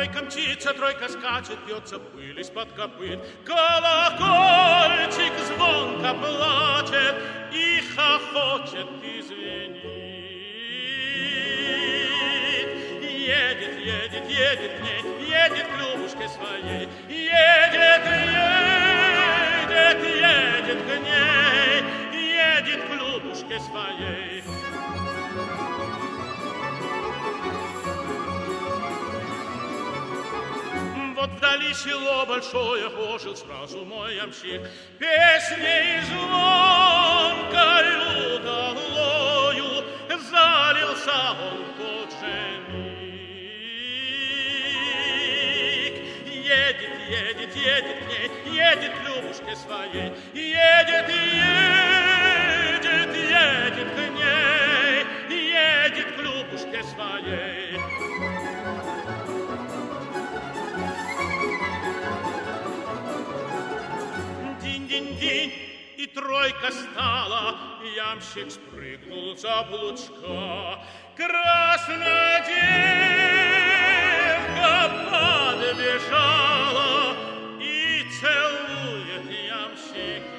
Двойка мчится, тройка скачет, бьется пыль из-под копыт. Колокольчик звонко плачет и хохочет, и звенит. Едет, едет, едет к ней, едет к Любушке своей. Едет, едет, едет к ней, едет к Любушке своей. Вот вдали село большое, ожил сразу мой ямщик. Песней звонкою долою залился он в тот же миг. Едет, едет, едет к ней, едет к Любушке своей. Едет, едет, едет к ней, едет к Любушке своей. Динь-динь-динь, и тройка стала, ямщик спрыгнул с облучка. Красная девка подбежала и целует ямщика.